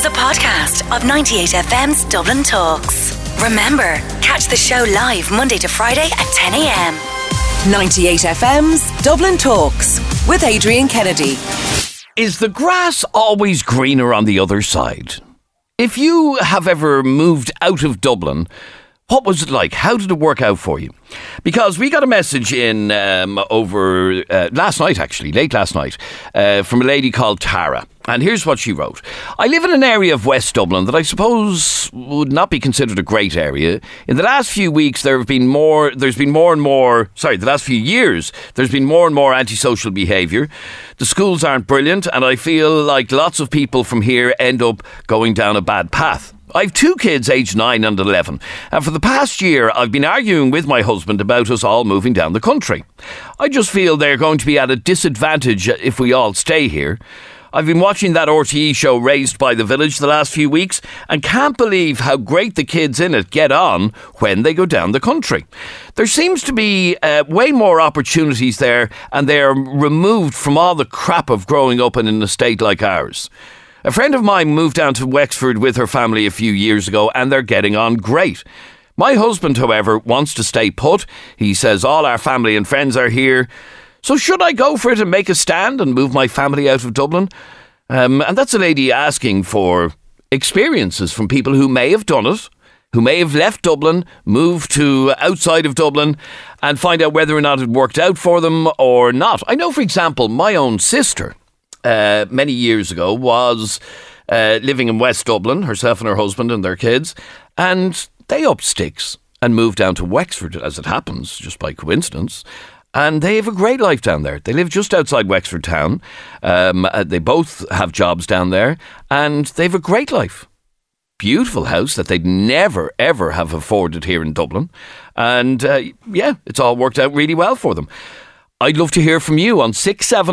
was a podcast of 98FM's Dublin Talks. Remember, catch the show live Monday to Friday at 10 a.m. 98FM's Dublin Talks with Adrian Kennedy. Is the grass always greener on the other side? If you have ever moved out of Dublin, what was it like? How did it work out for you? Because we got a message in over last night, actually, late last night, from a lady called Tara. And here's what she wrote. I live in an area of West Dublin that I suppose would not be considered a great area. In the last few weeks, the last few years, there's been more and more antisocial behaviour. The schools aren't brilliant, and I feel like lots of people from here end up going down a bad path. I've two kids aged 9 and 11, and for the past year I've been arguing with my husband about us all moving down the country. I just feel they're going to be at a disadvantage if we all stay here. I've been watching that RTE show Raised by the Village the last few weeks and can't believe how great the kids in it get on when they go down the country. There seems to be way more opportunities there, and they are removed from all the crap of growing up in an estate like ours. A friend of mine moved down to Wexford with her family a few years ago, and they're getting on great. My husband, however, wants to stay put. He says all our family and friends are here. So should I go for it and make a stand and move my family out of Dublin? And that's a lady asking for experiences from people who may have done it, who may have left Dublin, moved to outside of Dublin, and find out whether or not it worked out for them or not. I know, for example, my own sister, many years ago, was living in West Dublin, herself and her husband and their kids, and they upped sticks and moved down to Wexford, as it happens, just by coincidence. And they have a great life down there. They live just outside Wexford town. They both have jobs down there, and they have a great life. Beautiful house that they'd never, ever have afforded here in Dublin. And it's all worked out really well for them. I'd love to hear from you on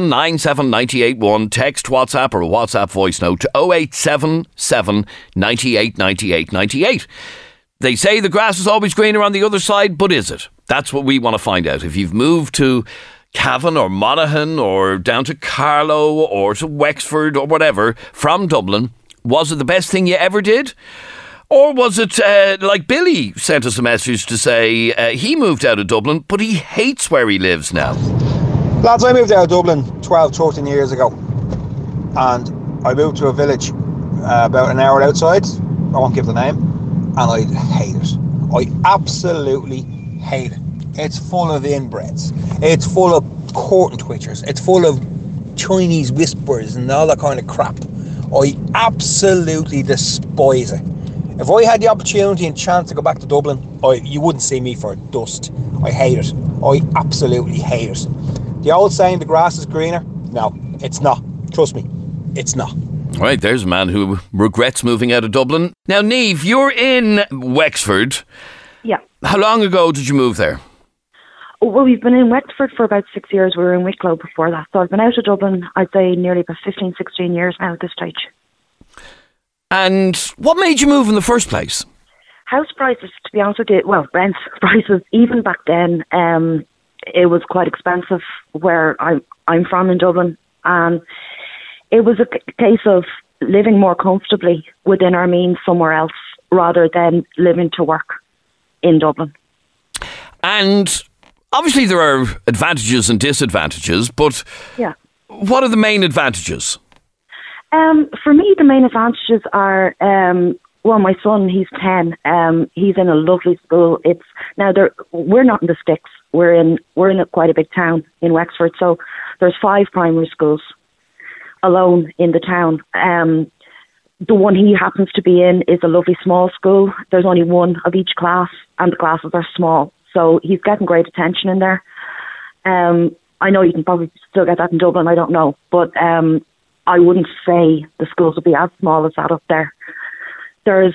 6797981. Text, WhatsApp, or a WhatsApp voice note to 0877 98 98 98. They say the grass is always greener on the other side, but is it? That's what we want to find out. If you've moved to Cavan or Monaghan or down to Carlow or to Wexford or whatever from Dublin, was it the best thing you ever did? Or was it like Billy sent us a message to say he moved out of Dublin, but he hates where he lives now? Lads, I moved out of Dublin 12, 13 years ago. And I moved to a village about an hour outside. I won't give the name. And I hate it. I absolutely hate it. It's full of inbreds. It's full of court and twitchers. It's full of Chinese whispers and all that kind of crap. I absolutely despise it. If I had the opportunity and chance to go back to Dublin, you wouldn't see me for dust. I hate it. I absolutely hate it. The old saying, the grass is greener? No, it's not. Trust me, it's not. Right, there's a man who regrets moving out of Dublin. Now, Niamh, you're in Wexford. Yeah. How long ago did you move there? Well, we've been in Wexford for about 6 years. We were in Wicklow before that. So I've been out of Dublin, I'd say, nearly about 15, 16 years now at this stage. And what made you move in the first place? House prices, to be honest with you, well, rent prices, even back then, it was quite expensive where I'm from in Dublin. And it was a case of living more comfortably within our means somewhere else rather than living to work in Dublin. And obviously there are advantages and disadvantages, but yeah, what are the main advantages? For me, the main advantages are, well, my son, he's 10. He's in a lovely school. We're not in the sticks. We're in quite a big town in Wexford. So there's 5 primary schools alone in the town. The one he happens to be in is a lovely small school. There's only one of each class, and the classes are small. So he's getting great attention in there. I know you can probably still get that in Dublin, I don't know. But I wouldn't say the schools would be as small as that up there. There's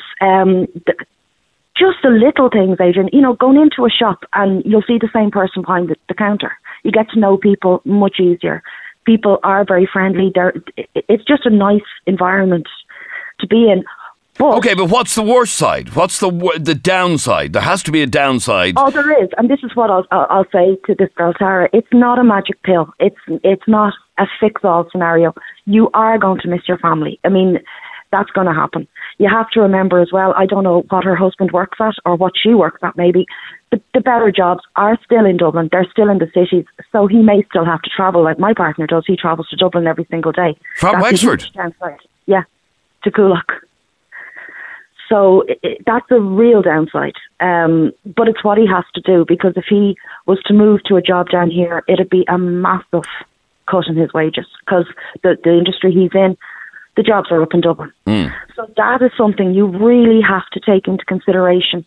just the little things, Adrian. You know, going into a shop and you'll see the same person behind the counter. You get to know people much easier. People are very friendly. It's just a nice environment to be in. But what's the worst side? What's the downside? There has to be a downside. Oh, there is, and this is what I'll say to this girl, Tara. It's not a magic pill. It's not a fix-all scenario. You are going to miss your family. I mean, That's going to happen. You have to remember as well, I don't know what her husband works at or what she works at maybe. The better jobs are still in Dublin. They're still in the cities. So he may still have to travel like my partner does. He travels to Dublin every single day. From Wexford? Yeah, to Coolock. So that's a real downside. But it's what he has to do, because if he was to move to a job down here, it'd be a massive cut in his wages, because the industry he's in, the jobs are up in Dublin. So that is something you really have to take into consideration.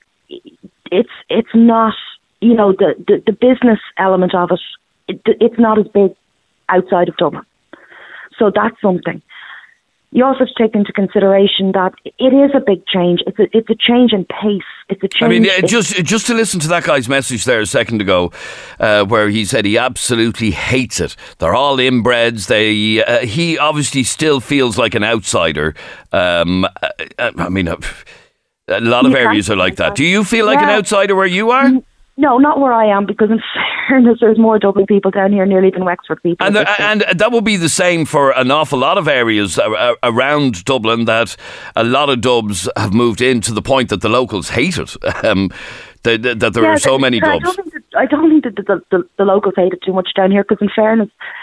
It's not, the business element of it, it's not as big outside of Dublin. So that's something. You also have to take into consideration that it is a big change. It's a change in pace. It's a change. I mean, just to listen to that guy's message there a second ago, where he said he absolutely hates it. They're all inbreds. He obviously still feels like an outsider. I mean, a lot of areas are like that. Do you feel like an outsider where you are? No, not where I am, because in fairness, there's more Dublin people down here nearly than Wexford people. And that will be the same for an awful lot of areas around Dublin, that a lot of Dubs have moved in to the point that the locals hate it, that there are so many Dubs. I don't think that the locals hate it too much down here, because in fairness,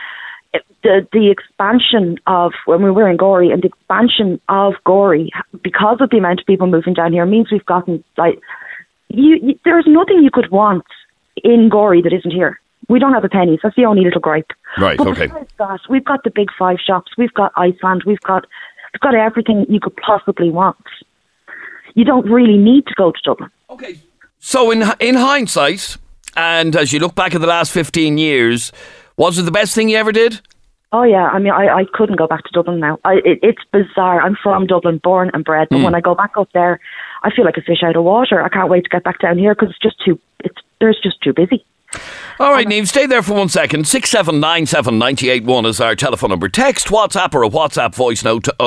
the expansion of, when we were in Gorey, and the expansion of Gorey, because of the amount of people moving down here, means we've gotten, like, there's nothing you could want in Gorey that isn't here. We don't have a penny. That's the only little gripe. Right, but okay. Besides that, we've got the big 5 shops. We've got Iceland. We've got everything you could possibly want. You don't really need to go to Dublin. Okay. So in hindsight, and as you look back at the last 15 years, was it the best thing you ever did? Oh, yeah. I mean, I couldn't go back to Dublin now. It's bizarre. I'm from Dublin, born and bred. But when I go back up there, I feel like a fish out of water. I can't wait to get back down here, because there's just too busy. All right, Niamh, stay there for 1 second. 6797 981 is our telephone number. Text, WhatsApp or a WhatsApp voice note to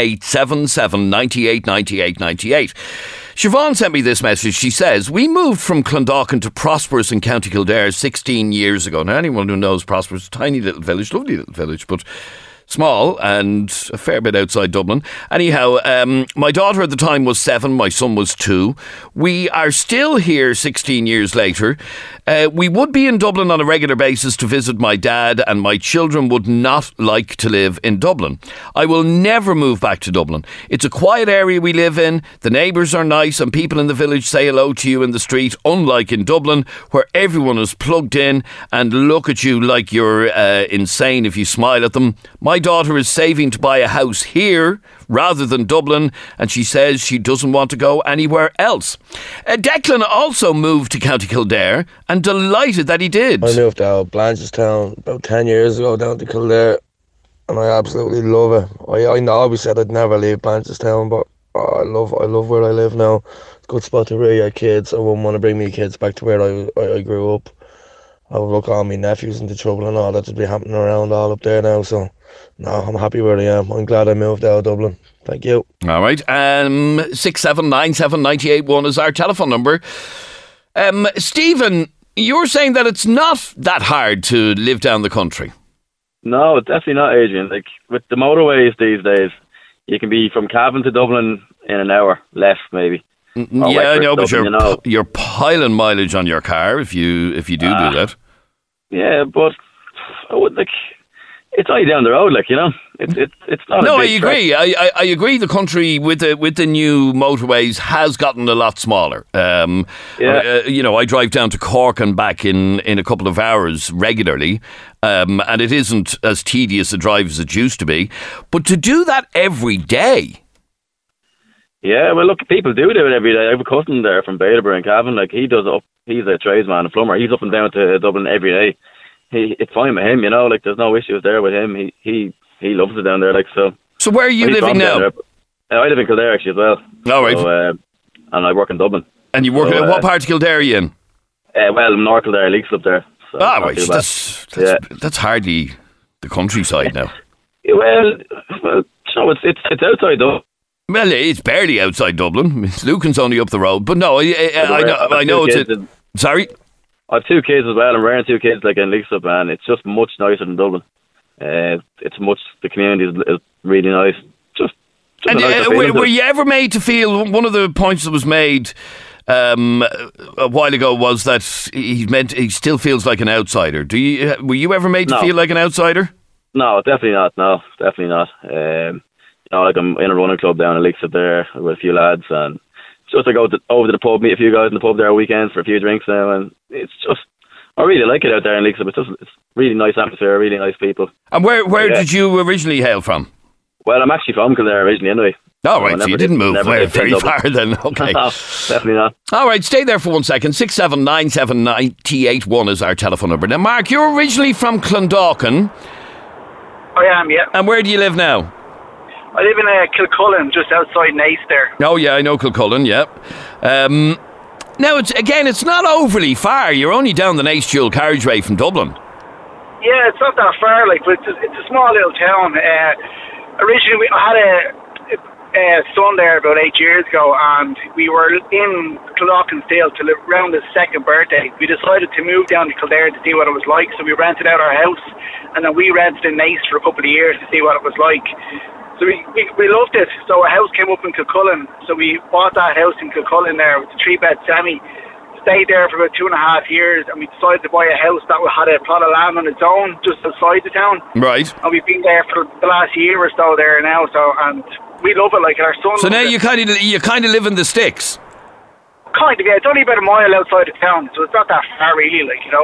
0877 98 98 98. Siobhan sent me this message. She says, we moved from Clondalkin to Prosperous in County Kildare 16 years ago. Now, anyone who knows Prosperous, tiny little village, lovely little village, but small and a fair bit outside Dublin. Anyhow, my daughter at the time was 7, my son was 2. We are still here 16 years later. We would be in Dublin on a regular basis to visit my dad, and my children would not like to live in Dublin. I will never move back to Dublin. It's a quiet area we live in. The neighbours are nice and people in the village say hello to you in the street, unlike in Dublin, where everyone is plugged in and look at you like you're insane if you smile at them. My daughter is saving to buy a house here rather than Dublin, and she says she doesn't want to go anywhere else. Declan also moved to County Kildare, and delighted that he did. I moved out of Blanchardstown about 10 years ago down to Kildare, and I absolutely love it. I always said I'd never leave Blanchardstown, but I love where I live now. It's a good spot to raise your kids. I wouldn't want to bring my kids back to where I grew up. I would look all my nephews into trouble and all that would be happening around all up there now, so no, I'm happy where I am. I'm glad I moved out of Dublin. Thank you. All right. 6797 981 is our telephone number. Stephen, you're saying that it's not that hard to live down the country. No, it's definitely not, Adrian. Like, with the motorways these days, you can be from Cavan to Dublin in an hour, less maybe. Yeah, I know, but you're piling mileage on your car if you do that. Yeah, but I would it's only down the road, it's not. No, a big I agree. I agree. The country with the new motorways has gotten a lot smaller. I drive down to Cork and back in a couple of hours regularly, and it isn't as tedious a drive as it used to be. But to do that every day. Yeah, well, look, people do it every day. I have a cousin there from Bailieborough and Cavan. He does it up. He's a tradesman, a plumber. He's up and down to Dublin every day. It's fine with him, there's no issues there with him. He loves it down there, so. So where are you living now? I live in Kildare actually as well. All right. So, and I work in Dublin. And you work what part of Kildare are you in? Well, North Kildare, Leaks up there. So right. That's hardly the countryside now. Well, it's outside Dublin. Well, it's barely outside Dublin. Lucan's only up the road. But no, I know it's... Sorry? I have 2 kids as well. I'm rearing 2 kids in Leaksup, and it's just much nicer than Dublin. The community is really nice. Just And were you ever made to feel, one of the points that was made a while ago was that he still feels like an outsider. Were you ever made to feel like an outsider? No, definitely not. No, definitely not. Like I'm in a running club down in Leixlip there with a few lads, and just I go over to the pub, meet a few guys in the pub there on weekends for a few drinks now, and it's just, I really like it out there in Leixlip. It's really nice atmosphere, really nice people. And where did you originally hail from? Well, I'm actually from Kildare originally anyway. Oh, right, so you didn't move very far then. Okay. No, definitely not. All right, stay there for 1 second. 6797981 is our telephone number. Now, Mark, you're originally from Clondalkin. I am, yeah. And where do you live now? I live in Kilcullen, just outside Naas there. Oh, yeah, I know Kilcullen, yeah. Now, it's not overly far. You're only down the Naas dual carriageway from Dublin. Yeah, it's not that far, but it's a small little town. Originally, I had a son there about 8 years ago, and we were in Clondalkin still till around his second birthday. We decided to move down to Kildare to see what it was like, so we rented out our house, and then we rented in Naas for a couple of years to see what it was like. So we loved it. So a house came up in Kilcullen, so we bought that house in Kilcullen there with a 3-bed semi. Stayed there for about 2.5 years, and we decided to buy a house that had a plot of land on its own just outside the town. Right. And we've been there for the last year or so there now. And we love it. Like our son. So now you kind of live in the sticks. Kind of, yeah. It's only about a mile outside of town, so it's not that far really.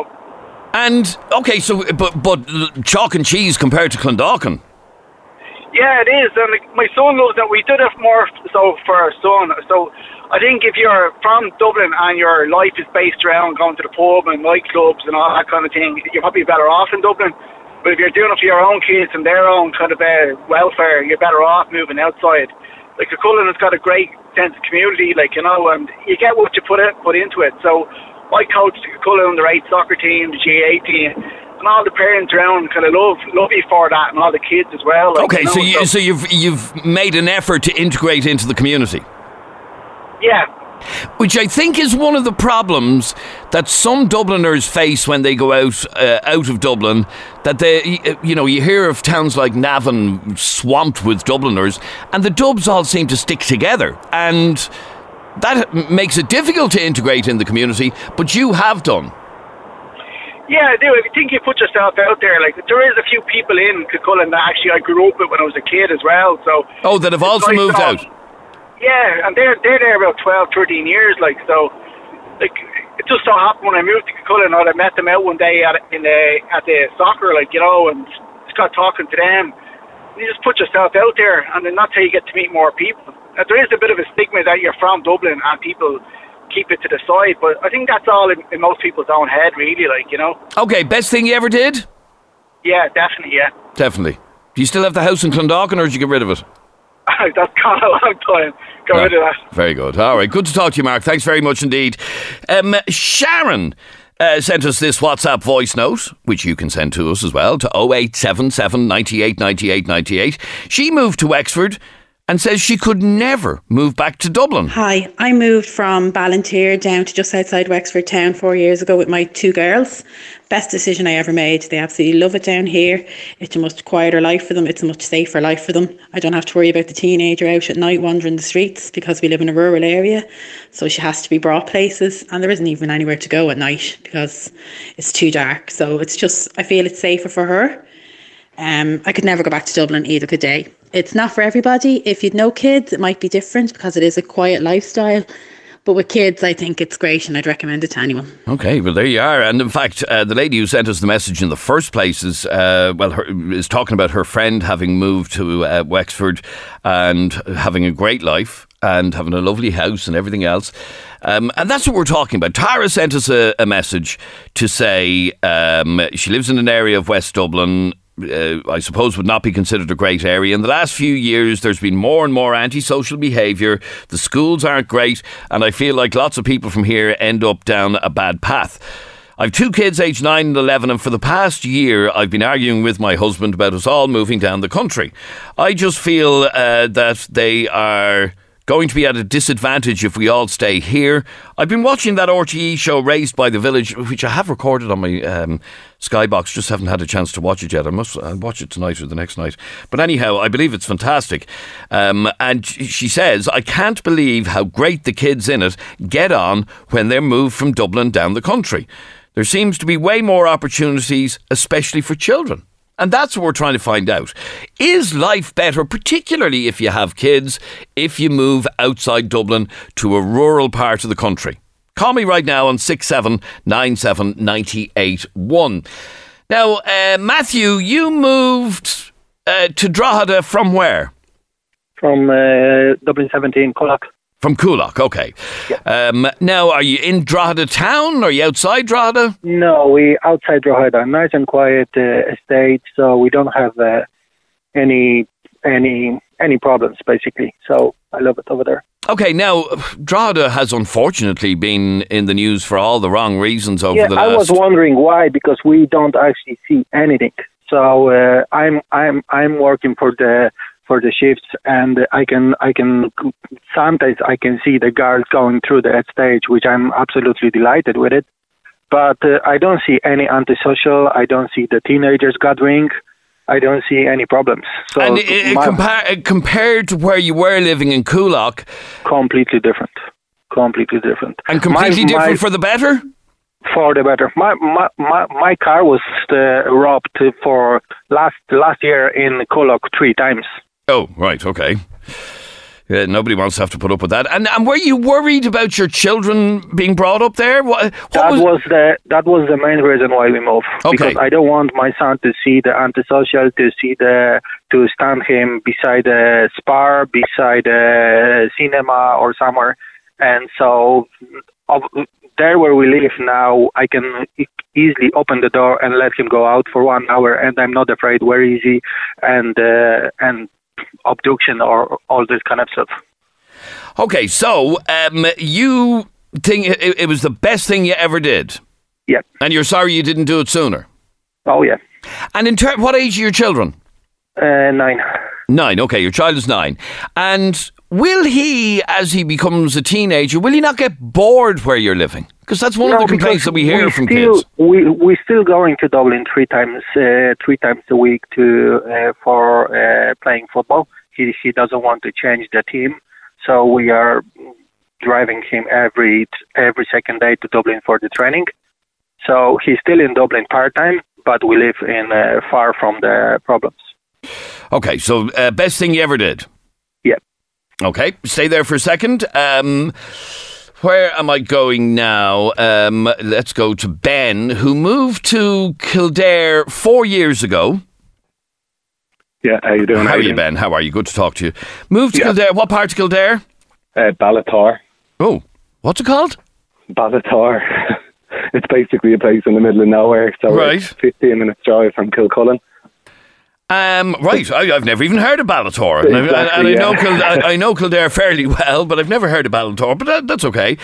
And okay, so but chalk and cheese compared to Clondalkin. Yeah, it is, and my son loves it. We did it more so for our son. So I think if you're from Dublin and your life is based around going to the pub and nightclubs and all that kind of thing, you're probably better off in Dublin. But if you're doing it for your own kids and their own kind of welfare, you're better off moving outside. Like Kilcullen has got a great sense of community, and you get what you put into it. So I coached the Kilcullen under-8 soccer team, the GA team. And all the parents around kind of love you for that, and all the kids as well. Okay, so you've made an effort to integrate into the community. Yeah. Which I think is one of the problems that some Dubliners face when they go out of Dublin. That you hear of towns like Navan swamped with Dubliners, and the Dubs all seem to stick together, and that makes it difficult to integrate in the community. But you have done. Yeah, I do. If you think you put yourself out there, there is a few people in Kilcullen that actually I grew up with when I was a kid as well. So that have also moved out. Yeah, and they're there about 12, 13 years. It just so happened when I moved to Kilcullen, I met them out one day at the soccer, and just got talking to them. You just put yourself out there, and then that's how you get to meet more people. Now, there is a bit of a stigma that you're from Dublin and people keep it to the side, but I think that's all in most people's own head, really, Okay, best thing you ever did? Yeah, definitely, yeah. Definitely. Do you still have the house in Clondalkin, or did you get rid of it? That's gone a long time. Got rid of that. Very good. All right, good to talk to you, Mark. Thanks very much indeed. Sharon sent us this WhatsApp voice note, which you can send to us as well, to 0877 98 98 98. She moved to Wexford and says she could never move back to Dublin. Hi, I moved from Ballantyre down to just outside Wexford town 4 years ago with my 2 girls. Best decision I ever made. They absolutely love it down here. It's a much quieter life for them. It's a much safer life for them. I don't have to worry about the teenager out at night wandering the streets because we live in a rural area. So she has to be brought places, and there isn't even anywhere to go at night because it's too dark. So it's just, I feel it's safer for her. I could never go back to Dublin either, could they? It's not for everybody. If you'd no kids, it might be different because it is a quiet lifestyle. But with kids, I think it's great, and I'd recommend it to anyone. Okay, well, there you are. And in fact, the lady who sent us the message in the first place is talking about her friend having moved to Wexford and having a great life and having a lovely house and everything else. And that's what we're talking about. Tara sent us a message to say she lives in an area of West Dublin, I suppose would not be considered a great area. In the last few years, there's been more and more antisocial behaviour. The schools aren't great, and I feel like lots of people from here end up down a bad path. I've 2 kids aged 9 and 11, and for the past year I've been arguing with my husband about us all moving down the country. I just feel that they are going to be at a disadvantage if we all stay here. I've been watching that RTE show Raised by the Village, which I have recorded on my Skybox, just haven't had a chance to watch it yet. I'll watch it tonight or the next night. But anyhow, I believe it's fantastic. And she says, I can't believe how great the kids in it get on when they're moved from Dublin down the country. There seems to be way more opportunities, especially for children. And that's what we're trying to find out. Is life better, particularly if you have kids, if you move outside Dublin to a rural part of the country? Call me right now on 6797 981. Now, Matthew, you moved to Drogheda from where? From Dublin 17, Coolock. From Coolock, okay. Yeah. Now, are you in Drogheda town? Are you outside Drogheda? No, we outside Drogheda. Nice and quiet estate, so we don't have any problems, basically. So I love it over there. Okay, now, Drogheda has unfortunately been in the news for all the wrong reasons over the last... I was wondering why, because we don't actually see anything. So I'm working for the shifts, and I can sometimes I can see the girls going through that stage, which I'm absolutely delighted with it. But I don't see any antisocial. I don't see the teenagers gathering. I don't see any problems. So and compared to where you were living in Coolock, completely different. And completely different for the better. For the better. My car was robbed for last year in Coolock 3 times. Oh, right, okay. Yeah, nobody wants to have to put up with that. And were you worried about your children being brought up there? That was the main reason why we moved. Okay. Because I don't want my son to see the antisocial, to stand him beside a Spar, beside a cinema or somewhere. And so there where we live now, I can easily open the door and let him go out for 1 hour, and I'm not afraid where is he and abduction or all this kind of stuff. Okay, so you think it was the best thing you ever did? Yeah. And you're sorry you didn't do it sooner? Oh, yeah. And what age are your children? 9. 9, okay, your child is 9. And will he, as he becomes a teenager, will he not get bored where you're living? Because that's one of the complaints that we hear from kids. We're still going to Dublin 3 times a week for playing football. He doesn't want to change the team, so we are driving him every second day to Dublin for the training. So he's still in Dublin part-time, but we live in far from the problems. Okay, so best thing you ever did? Yeah. Okay, stay there for a second. Where am I going now? Let's go to Ben, who moved to Kildare 4 years ago. Yeah, how you doing? How are you, Ben? How are you? Good to talk to you. Moved to Kildare. What part of Kildare? Ballator. Oh, what's it called? Ballator. It's basically a place in the middle of nowhere. So right. It's 15 minutes drive from Kilcullen. Right, I've never even heard of Ballator. Exactly, I know Kildare fairly well, but I've never heard of Ballator, but that's okay.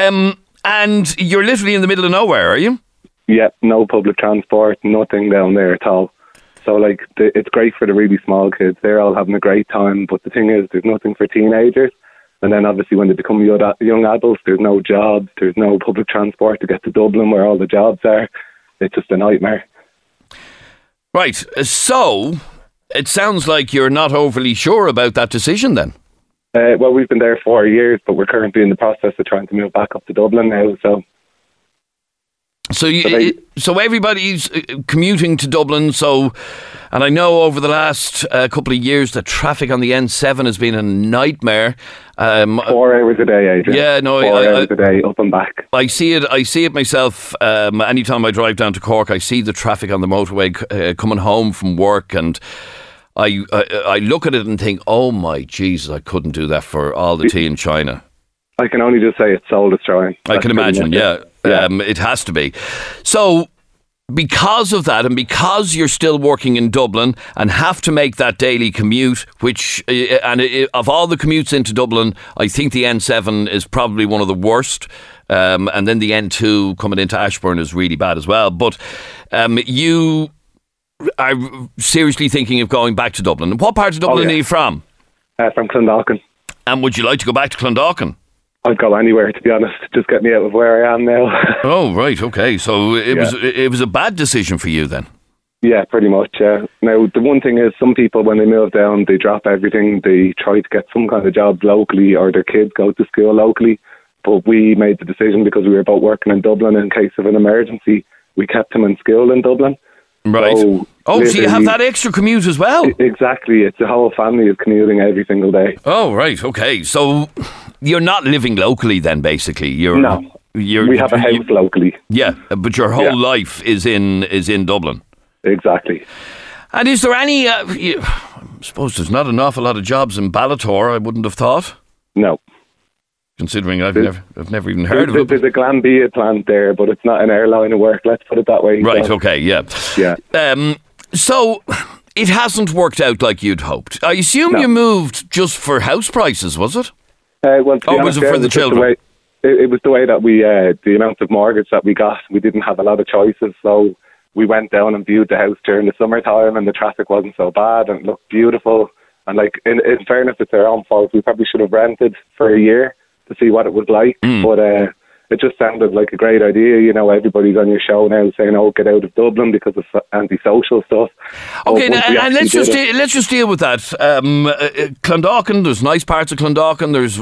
And you're literally in the middle of nowhere, are you? Yeah, no public transport, nothing down there at all. So, it's great for the really small kids. They're all having a great time, but the thing is, there's nothing for teenagers. And then, obviously, when they become young adults, there's no jobs, there's no public transport to get to Dublin where all the jobs are. It's just a nightmare. Right, so it sounds like you're not overly sure about that decision then. Well, we've been there 4 years, but we're currently in the process of trying to move back up to Dublin now. So everybody's commuting to Dublin. And I know over the last couple of years, the traffic on the N7 has been a nightmare. 4 hours a day, Adrian. Yeah, no, 4 hours a day, up and back. I see it myself. Anytime I drive down to Cork, I see the traffic on the motorway coming home from work, and I look at it and think, oh my Jesus, I couldn't do that for all the tea in China. I can only just say it's soul destroying. I can imagine, yeah. It has to be. So, because of that, and because you're still working in Dublin and have to make that daily commute, of all the commutes into Dublin, I think the N7 is probably one of the worst. And then the N2 coming into Ashbourne is really bad as well. But you are seriously thinking of going back to Dublin. What part of Dublin are you from? From Clondalkin. And would you like to go back to Clondalkin? I'd go anywhere, to be honest. Just get me out of where I am now. Oh, right, okay. So it was a bad decision for you then? Yeah, pretty much, yeah. Now, the one thing is, some people, when they move down, they drop everything. They try to get some kind of job locally, or their kids go to school locally. But we made the decision, because we were both working in Dublin, in case of an emergency, we kept him in school in Dublin. Right. So you have that extra commute as well? Exactly. It's the whole family is commuting every single day. Oh, right, okay. So you're not living locally then, basically? No. We have a house locally. Yeah, but your whole life is in Dublin? Exactly. And is there any... I suppose there's not an awful lot of jobs in Balator, I wouldn't have thought? No. Considering I've never even heard of it. There's a Glanbia plant there, but it's not an airline of work, let's put it that way. Right, okay, yeah. Yeah. So it hasn't worked out like you'd hoped. I assume you moved just for house prices, was it? Well, was it for the children? It was the way that we, the amount of mortgage that we got, we didn't have a lot of choices, so we went down and viewed the house during the summertime, and the traffic wasn't so bad and it looked beautiful. And like, in fairness, it's our own fault. We probably should have rented for a year to see what it was like, but it just sounded like a great idea. You know, everybody's on your show now saying, "Oh, get out of Dublin," because of antisocial stuff. Okay, and let's just deal with that. Clondalkin, there's nice parts of Clondalkin. There's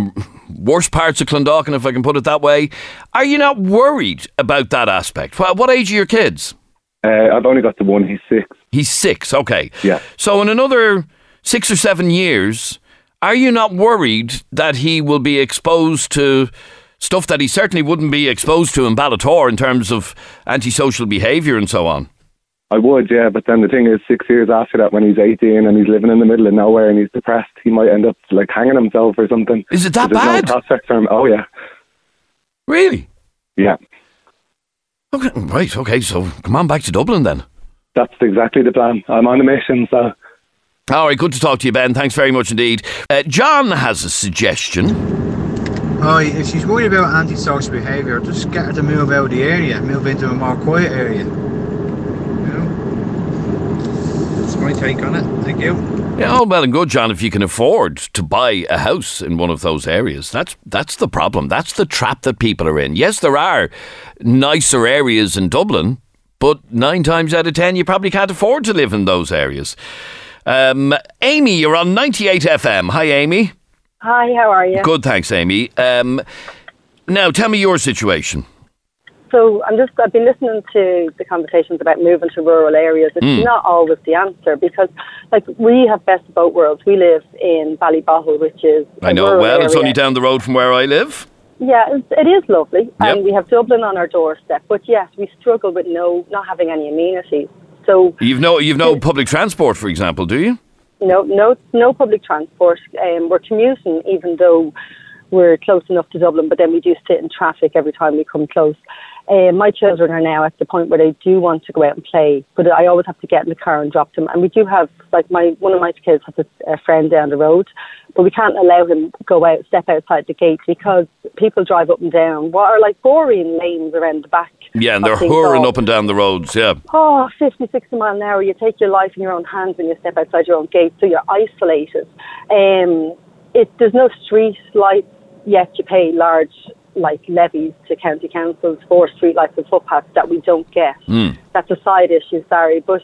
worse parts of Clondalkin, if I can put it that way. Are you not worried about that aspect? What age are your kids? I've only got the one. He's 6. He's 6. Okay. Yeah. So in another 6 or 7 years, are you not worried that he will be exposed to stuff that he certainly wouldn't be exposed to in Balator in terms of antisocial behaviour and so on? I would, yeah, but then the thing is, 6 years after that, when he's 18 and he's living in the middle of nowhere and he's depressed, he might end up like hanging himself or something. Is it that bad? No prospect for him. Oh, yeah. Really? Yeah. Okay, right, okay, so come on back to Dublin then. That's exactly the plan. I'm on a mission, so... All right, good to talk to you, Ben. Thanks very much indeed. John has a suggestion. Hi, if she's worried about antisocial behaviour, just get her to move out of the area, move into a more quiet area. You know? That's my take on it. Thank you. Yeah, all well and good, John, if you can afford to buy a house in one of those areas. That's the problem. That's the trap that people are in. Yes, there are nicer areas in Dublin, but 9 times out of 10 you probably can't afford to live in those areas. Amy, you're on 98 FM. Hi, Amy. Hi, how are you? Good, thanks, Amy. Now, tell me your situation. So I've been listening to the conversations about moving to rural areas. It's not always the answer, because like, we have best of both worlds. We live in Ballybottle, which is I know well, it's only down the road from where I live. Yeah, it is lovely. And we have Dublin on our doorstep. But yes, we struggle with not having any amenities. So you've no public transport, for example, do you? No public transport. We're commuting, even though we're close enough to Dublin, but then we do sit in traffic every time we come close. My children are now at the point where they do want to go out and play, but I always have to get in the car and drop them. And we do have, like, one of my kids has a friend down the road, but we can't allow him step outside the gate, because people drive up and down what are like boring lanes around the back. Yeah, and they're hurrying up and down the roads, yeah. 50, 60 mile an hour. You take your life in your own hands when you step outside your own gate, so you're isolated. There's no street lights yet. You pay large levies to county councils for street lights and footpaths that we don't get. That's a side issue, sorry, but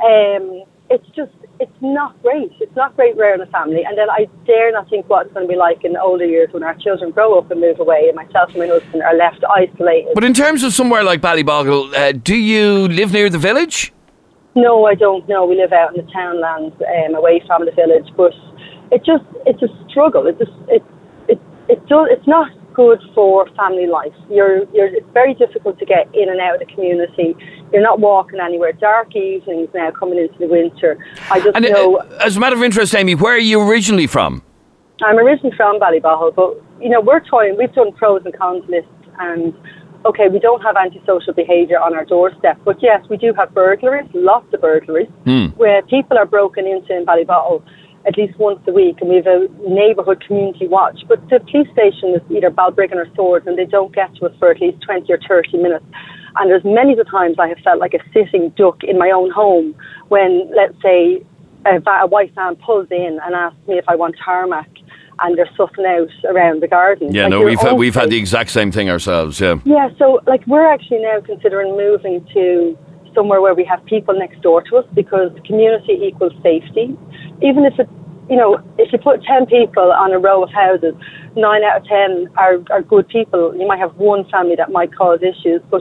it's not great. It's not great rearing a family. And then I dare not think what it's going to be like in the older years when our children grow up and move away, and myself and my husband are left isolated. But in terms of somewhere like Ballyboggle, do you live near the village? No, I don't. No, we live out in the townlands, away from the village. But it's a struggle. It's not good for family life. It's very difficult to get in and out of the community. You're not walking anywhere. Dark evenings now coming into the winter. As a matter of interest, Amy, where are you originally from? I'm originally from Ballybottle, but we're toying. We've done pros and cons lists, and okay, we don't have antisocial behaviour on our doorstep, but yes, we do have burglaries, lots of burglaries, where people are broken into in Ballybottle at least once a week, and we have a neighbourhood community watch. But the police station is either Balbriggan or Swords, and they don't get to us for at least 20 or 30 minutes. And there's many the times I have felt like a sitting duck in my own home when, let's say, a white van pulls in and asks me if I want tarmac, and they're sussing out around the garden. Yeah, like, no, we've had the exact same thing ourselves, yeah. Yeah, so like we're actually now considering moving to somewhere where we have people next door to us, because community equals safety. Even if it, if you put 10 people on a row of houses, 9 out of 10 are good people. You might have one family that might cause issues, but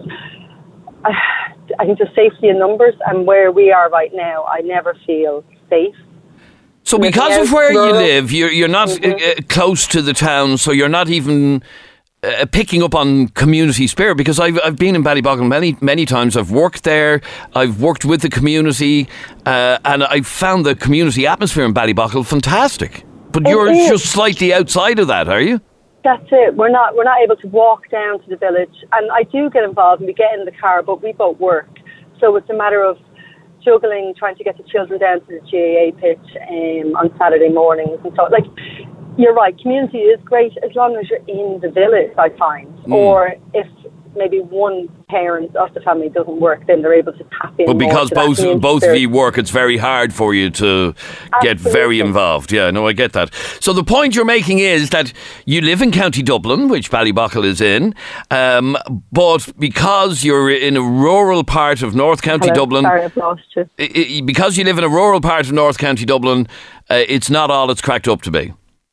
I think the safety in numbers, and where we are right now, I never feel safe. So because of where you live, you're not close to the town, so you're not even picking up on community spirit, because I've been in Ballybogle many times. I've worked there, I've worked with the community, and I've found the community atmosphere in Ballybogle fantastic. But you're just slightly outside of that, are you? That's it. We're not able to walk down to the village, and I do get involved and we get in the car, but we both work, so it's a matter of juggling, trying to get the children down to the GAA pitch on Saturday mornings. And so, like, you're right, community is great as long as you're in the village, I find. Or if maybe one parent of the family doesn't work, then they're able to tap in. But because both of you work, it's very hard for you to get very involved. Yeah, no, I get that. So the point you're making is that you live in County Dublin, which Ballybogle is in, but because you're in a rural part of North County Dublin... Sorry, I've lost you. Because you live in a rural part of North County Dublin, it's not all it's cracked up to be.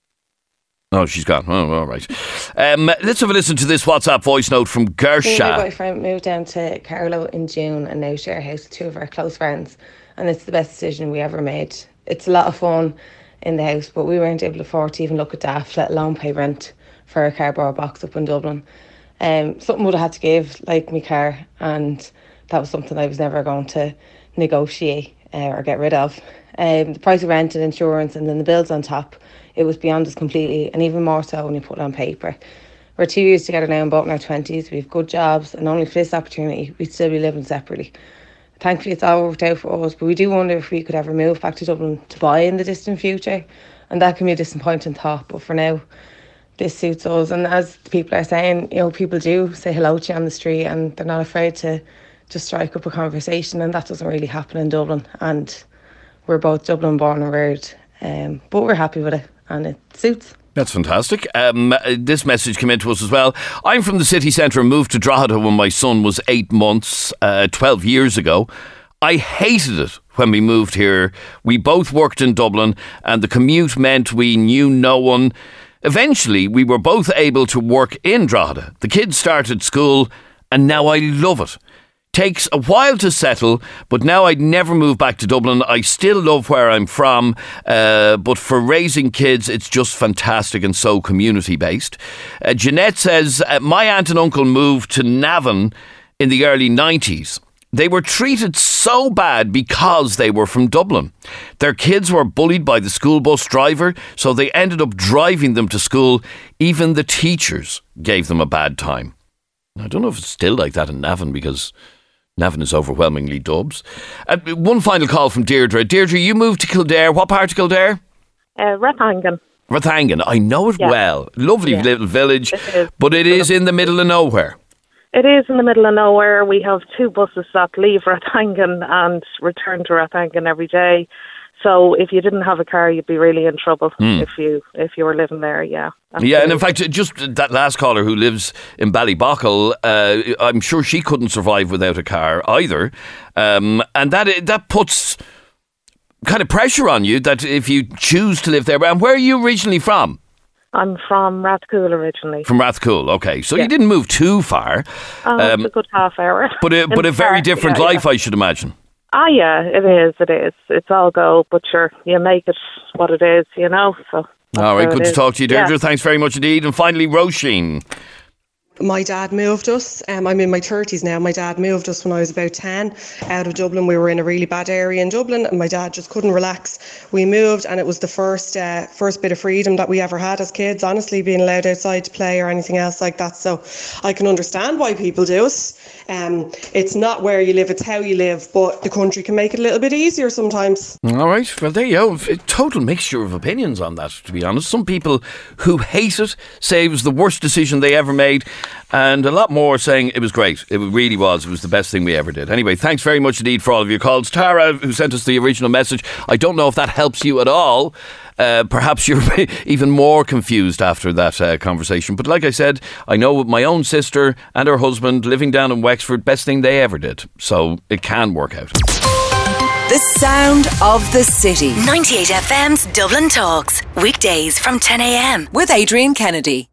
Oh, she's gone. Oh, all right. Let's have a listen to this WhatsApp voice note from Gersha. My boyfriend moved down to Carlow in June and now share a house with two of our close friends. And it's the best decision we ever made. It's a lot of fun in the house, but we weren't able to afford to even look at daft, let alone pay rent for a cardboard box up in Dublin. Something would have had to give, like my car, and that was something I was never going to negotiate or get rid of. The price of rent and insurance and then the bills on top, it was beyond us completely, and even more so when you put it on paper. We're 2 years together now and both in our 20s. We have good jobs, and only for this opportunity, we'd still be living separately. Thankfully, it's all worked out for us, but we do wonder if we could ever move back to Dublin to buy in the distant future, and that can be a disappointing thought, but for now, this suits us. And as people are saying, people do say hello to you on the street, and they're not afraid to just strike up a conversation, and that doesn't really happen in Dublin, and we're both Dublin born and reared, but we're happy with it. And it suits. That's fantastic. This message came in to us as well. I'm from the city centre and moved to Drogheda when my son was 8 months, 12 years ago. I hated it when we moved here. We both worked in Dublin and the commute meant we knew no one. Eventually, we were both able to work in Drogheda. The kids started school and now I love it. Takes a while to settle, but now I'd never move back to Dublin. I still love where I'm from, but for raising kids, it's just fantastic and so community-based. Jeanette says, my aunt and uncle moved to Navan in the early 90s. They were treated so bad because they were from Dublin. Their kids were bullied by the school bus driver, so they ended up driving them to school. Even the teachers gave them a bad time. I don't know if it's still like that in Navan, because Navan is overwhelmingly Dubs. One final call from Deirdre. Deirdre, you moved to Kildare. What part of Kildare? Rathangan. Rathangan. I know it well. Lovely little village, but it is in the middle of nowhere. It is in the middle of nowhere. We have two buses that leave Rathangan and return to Rathangan every day. So if you didn't have a car, you'd be really in trouble if you were living there, yeah. Absolutely. Yeah, and in fact, just that last caller who lives in Ballybogle, I'm sure she couldn't survive without a car either. And that puts kind of pressure on you that if you choose to live there. And where are you originally from? I'm from Rathcoole originally. From Rathcoole, okay. So you didn't move too far. It's a good half hour. But a very different life, I should imagine. Ah, yeah, it is. It's all go, but sure, you make it what it is, so. All right, good to talk to you, Deirdre. Yeah. Thanks very much indeed. And finally, Roisin. My dad moved us. I'm in my 30s now. My dad moved us when I was about 10 out of Dublin. We were in a really bad area in Dublin and my dad just couldn't relax. We moved and it was the first bit of freedom that we ever had as kids, honestly, being allowed outside to play or anything else like that. So I can understand why people do it. It's not where you live, it's how you live, but the country can make it a little bit easier sometimes. All right, well there you go. A total mixture of opinions on that, to be honest. Some people who hate it say it was the worst decision they ever made. And a lot more saying it was great. It really was. It was the best thing we ever did. Anyway, thanks very much indeed for all of your calls. Tara, who sent us the original message, I don't know if that helps you at all. Perhaps you're even more confused after that conversation. But like I said, I know with my own sister and her husband living down in Wexford, best thing they ever did. So it can work out. The sound of the city. 98 FM's Dublin Talks. Weekdays from 10 a.m. With Adrian Kennedy.